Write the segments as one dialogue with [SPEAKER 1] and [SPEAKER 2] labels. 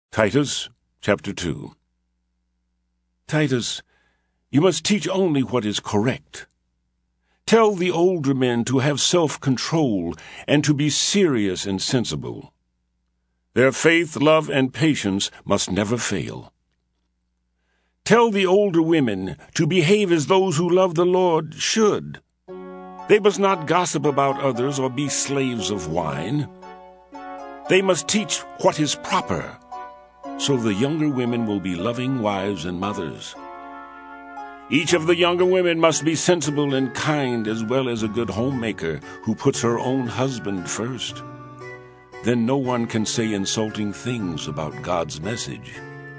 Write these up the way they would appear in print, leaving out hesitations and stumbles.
[SPEAKER 1] Titus, chapter 2. Titus, you must teach only what is correct. Tell the older men to have self-control and to be serious and sensible. Their faith, love, and patience must never fail. Tell the older women to behave as those who love the Lord should. They must not gossip about others or be slaves of wine. They must teach what is proper, so the younger women will be loving wives and mothers. Each of the younger women must be sensible and kind, as well as a good homemaker who puts her own husband first. Then no one can say insulting things about God's message.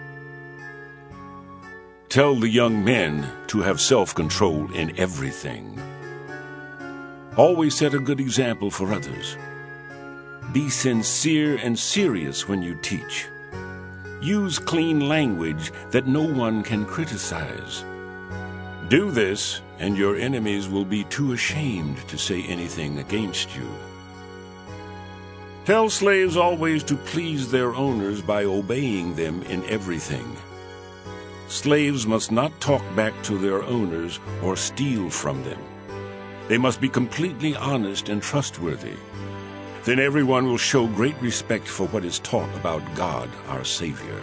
[SPEAKER 1] Tell the young men to have self-control in everything. Always set a good example for others. Be sincere and serious when you teach. Use clean language that no one can criticize. Do this, and your enemies will be too ashamed to say anything against you. Tell slaves always to please their owners by obeying them in everything. Slaves must not talk back to their owners or steal from them. They must be completely honest and trustworthy. Then everyone will show great respect for what is taught about God, our Savior.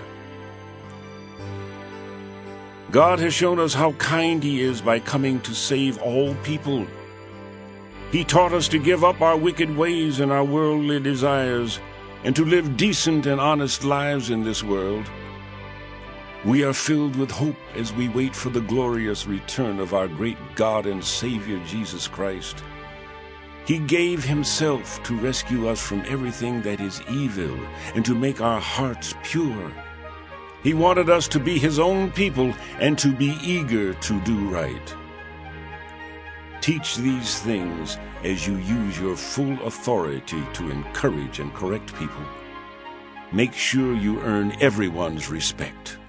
[SPEAKER 1] God has shown us how kind He is by coming to save all people. He taught us to give up our wicked ways and our worldly desires, and to live decent and honest lives in this world. We are filled with hope as we wait for the glorious return of our great God and Savior, Jesus Christ. He gave Himself to rescue us from everything that is evil and to make our hearts pure. He wanted us to be His own people and to be eager to do right. Teach these things as you use your full authority to encourage and correct people. Make sure you earn everyone's respect.